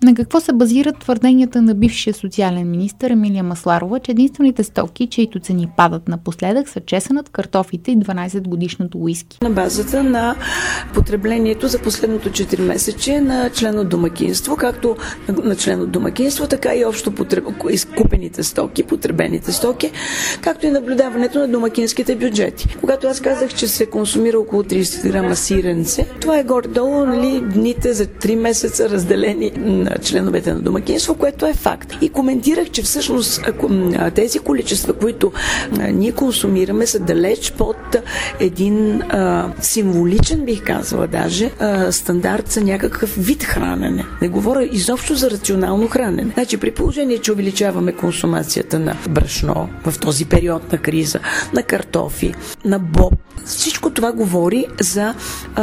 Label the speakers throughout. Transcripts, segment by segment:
Speaker 1: На какво се базират твърденията на бившия социален министър Емилия Масларова, че единствените стоки, чието цени падат напоследък, са чесънът, картофите и 12-годишното уиски?
Speaker 2: На базата на потреблението за последното 4 месече на член от домакинство, както на член от домакинство, така и общо изкупените стоки, потребените стоки, както и наблюдаването на домакинските бюджети. Когато аз казах, че се консумира около 30 грама сиренце, това е горе-долу дните за 3 месеца разделени на членовете на домакинство, което е факт. И коментирах, че всъщност тези количества, които ние консумираме, са далеч под един символичен, бих казала даже, стандарт за някакъв вид хранене. Не говоря изобщо за рационално хранене. Значи при положение, че увеличаваме консумацията на брашно в този период на криза, на картофи, на боб, всичко това говори за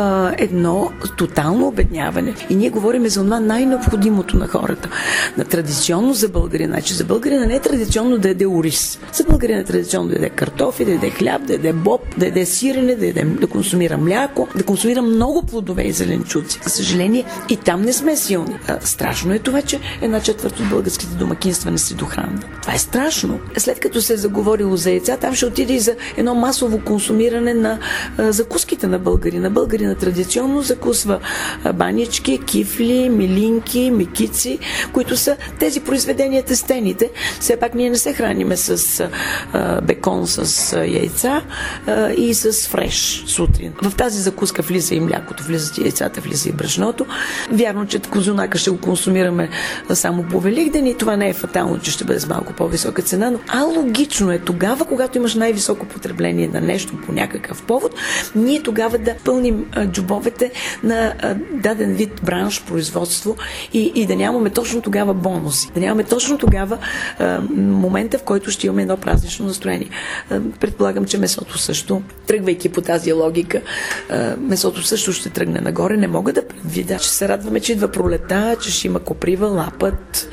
Speaker 2: едно тотално обедняване. И ние говорим за това най-необходимото на хората. На традиционно за българина. Значи за българина не е традиционно да яде ориз. За българина е традиционно да яде картофи, да яде хляб, да яде боб, да яде сирене, да консумира мляко, да консумира много плодове и зеленчуци. За съжаление, и там не сме силни. Страшно е това, че 1/4 от българските домакинства не се дохранват. Това е страшно. След като се е заговорило за яйца, там ще отиде и за едно масово консумиране на закуските на българина. Българина традиционно закусва банички, кифли, милинки, микици, които са тези произведения тестените. Все пак ние не се храниме с бекон с яйца и с фреш сутрин. В тази закуска влиза и млякото, влизат и яйцата, влиза и брашното. Вярно, че козунака ще го консумираме само по Великден и това не е фатално, че ще бъде с малко по-висока цена, но логично е тогава, когато имаш най-високо потребление на нещо по някакъв повод, ние тогава да пълним джобовете на даден вид бранш, производство и да нямаме точно тогава бонуси. Да нямаме точно тогава момента, в който ще имаме едно празнично настроение. Предполагам, че месото също, тръгвайки по тази логика, месото също ще тръгне нагоре. Не мога да предвидя, че се радваме, че идва пролета, че ще има коприва, лапът,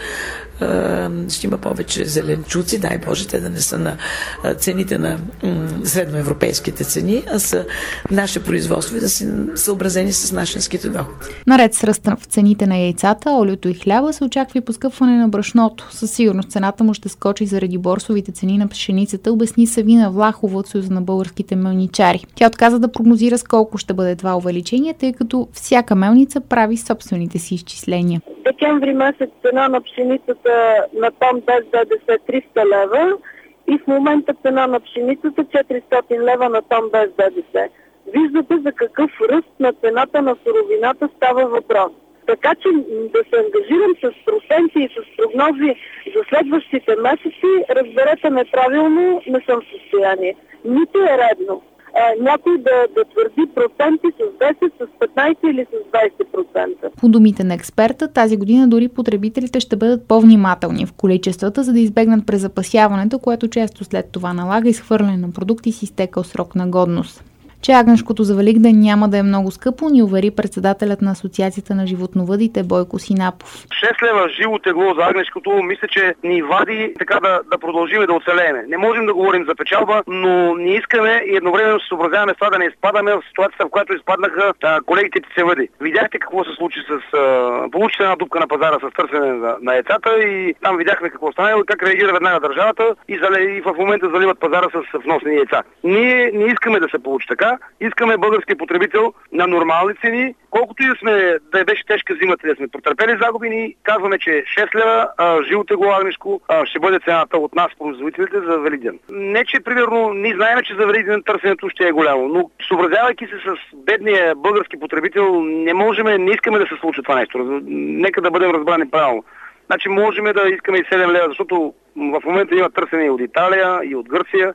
Speaker 2: ще има повече зеленчуци, дай Боже, те да не са на цените на средноевропейските цени, а са наше производство и да са съобразени с нашинските доходи.
Speaker 1: Наред с ръста в цените на яйцата, олиото и хляба се очаква и поскъпване на брашното. Със сигурност цената му ще скочи заради борсовите цени на пшеницата, обясни Савина Влахова от Съюза на българските мелничари. Тя отказа да прогнозира с колко ще бъде това увеличение, тъй като всяка мелница прави собствените си изчисления.
Speaker 3: Декември месец цена на пшеницата на тон без ДДС 300 лева и в момента цена на пшеницата 400 лева на тон без ДДС. Виждате за какъв ръст на цената на суровината става въпрос. Така че да се ангажирам с проценти и с прогнози за следващите месеци, разберете неправилно, не съм в състояние. Нито е редно някой да твърди проценти с 10, с 15 или с 20%.
Speaker 1: По думите на експерта, тази година дори потребителите ще бъдат по-внимателни в количествата, за да избегнат презапасяването, което често след това налага изхвърляне на продукти с изтекал срок на годност. Че агнешкото за Великден няма да е много скъпо, ни увери председателят на Асоциацията на животновъдите Бойко Синапов.
Speaker 4: 6 лева живо тегло за агнешкото, мисля, че ни вади така да продължим да оцелееме. Не можем да говорим за печалба, но не искаме и едновременно се съобразяваме с това да не изпадаме в ситуацията, в която изпаднаха колегите птицевъди. Видяхте какво се случи получите една дупка на пазара с търсене на яйцата и там видяхме какво стана и как реагира веднага държавата и в момента заливат пазара с вносни яйца. Ние не искаме да се получи така. Искаме българския потребител на нормални цени, колкото и да беше тежка зимата, да сме претърпели загуби, ни казваме, че 6 лева живо тегло агнешко ще бъде цената от нас, производителите, за Великден. Не, че примерно ние знаем, че за Великден търсенето ще е голямо, но съобразявайки се с бедния български потребител, не искаме да се случи това нещо. Нека да бъдем разбрани правилно. Значи можем да искаме и 7 лева, защото в момента има търсене и от Италия, и от Гърция,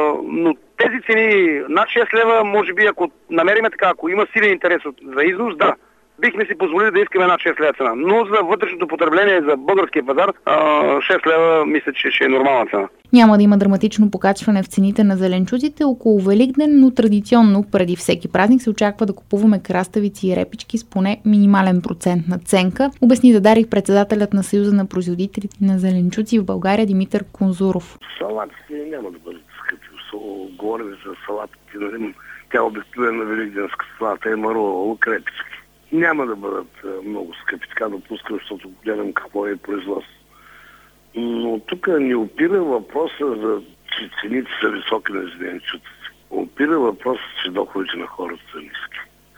Speaker 4: но тези цени над 6 лева, може би, ако намериме така, ако има силен интерес за износ, да, бихме си позволили да искаме над 6 лева цена. Но за вътрешното потребление, за българския пазар, 6 лева мисля, че ще е нормална цена.
Speaker 1: Няма да има драматично покачване в цените на зеленчуците около Великден, но традиционно преди всеки празник се очаква да купуваме краставици и репички с поне минимален процент надценка, обясни Дадарих председателят на Съюза на производителите на зеленчуци в България Димитър Конзуров.
Speaker 5: Салатите няма да бъдат скъпи. Говорим за салатите, тя обикновена великденска салата е марова, лук, репички. няма да бъдат много скъпи, така допускам, защото гледам какво е производство. Но тук не опира въпроса за че цените са високи на зеленчуците. Опира въпроса, че доходите на хората са ниски.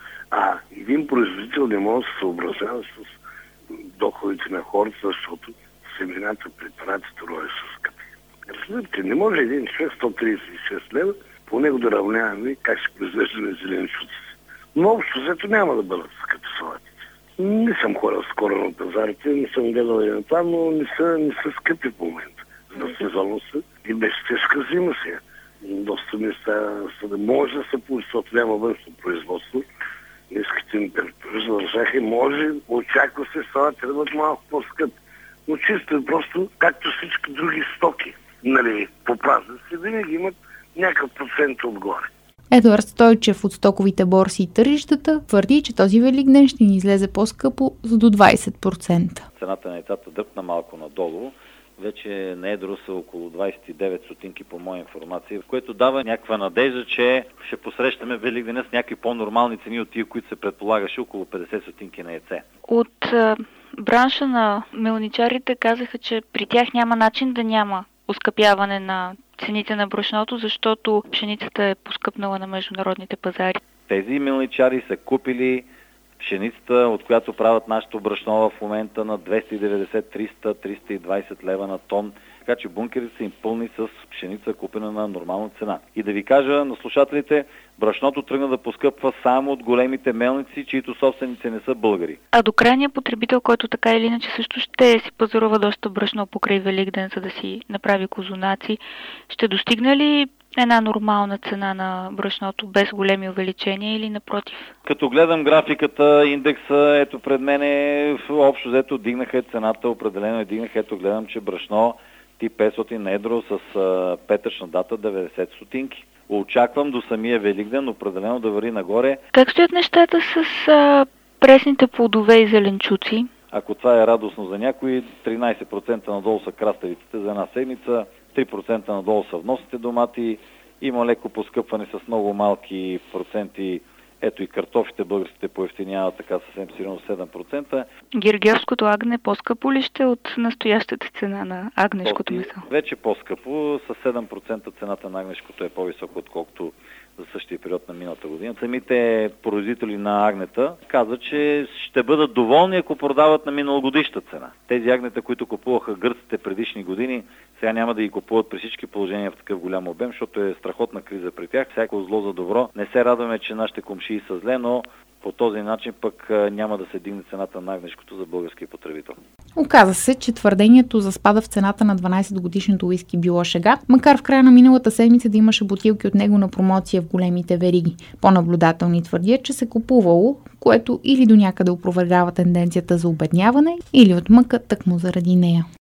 Speaker 5: А един производител не може да се съобразява с доходите на хората, защото семената, препаратите, роя са скъпи. Разбирате, не може един човек 136 лева по него да равняваме как ще произвеждаме зеленчуците. Но общо взето няма да бъдат скъпи салатите. Не съм ходил скоро на пазарите, не съм гледал и на това, но не са скъпи в момента. За сезонно са и без тежка зима сега. Доста места да може да се получи, защото няма външно производство. Ниските температури задържаха и може, очаква се салатите да бъдат малко по-скъпи. Но чисто и просто, както всички други стоки, нали, по празници, винаги имат някакъв процент отгоре.
Speaker 1: Едуард Стойчев от стоковите борси и тържищата твърди, че този Великден ще ни излезе по-скъпо за до 20%.
Speaker 6: Цената на яйцата дръпна малко надолу. Вече на едро са около 29 стотинки по моя информация, което дава някаква надежда, че ще посрещаме Великдена с някакви по-нормални цени от тия, които се предполагаше, около 50 стотинки на яйце.
Speaker 7: От бранша на мелничарите казаха, че при тях няма начин да няма оскъпяване на цените на брашното, защото пшеницата е поскъпнала на международните пазари.
Speaker 6: Тези мелничари са купили пшеницата, от която правят нашето брашно в момента на 290, 300, 320 лева на тон. Така че бункерите са им пълни с пшеница, купена на нормална цена. И да ви кажа на слушателите, брашното тръгна да поскъпва само от големите мелници, чието собственици не са българи.
Speaker 7: А до крайния потребител, който така или иначе също ще си пазарува доста брашно покрай Великден, за да си направи козунаци, ще достигне ли една нормална цена на брашното без големи увеличения или напротив?
Speaker 6: Като гледам графиката, индекса, ето пред мен общо взето дигнаха цената, определено дигнаха. Ето гледам, че брашно тип 500 на едро с петъчна дата 90 стотинки. Очаквам до самия Великден определено да върви нагоре.
Speaker 7: Как стоят нещата с пресните плодове и зеленчуци?
Speaker 6: Ако това е радостно за някои, 13% надолу са краставиците за една седмица, 3% надолу са вносните домати, има леко поскъпване с много малки проценти. Ето и картофите българските поевтиняват така съвсем сигурно 7%.
Speaker 7: Гергьовското агне по-скъпо ли ще от настоящата цена на агнешкото месо?
Speaker 6: Вече по-скъпо, с 7% цената на агнешкото е по-висока, отколкото за същия период на миналата година. Самите производители на агнета казват, че ще бъдат доволни, ако продават на миналогодишна цена. Тези агнета, които купуваха гърците предишни години, сега няма да ги купуват при всички положения в такъв голям обем, защото е страхотна криза при тях. Всяко зло за добро. Не се радваме, че нашите комшии са зле, но по този начин пък няма да се дигне цената на агнешкото за българския потребител.
Speaker 1: Оказа се, че твърдението за спада в цената на 12-годишното уиски било шега, макар в края на миналата седмица да имаше бутилки от него на промоция в големите вериги. По-наблюдателни твърдят, че се купувало, което или до някъде опровергава тенденцията за обедняване, или отмъка тъкмо заради нея.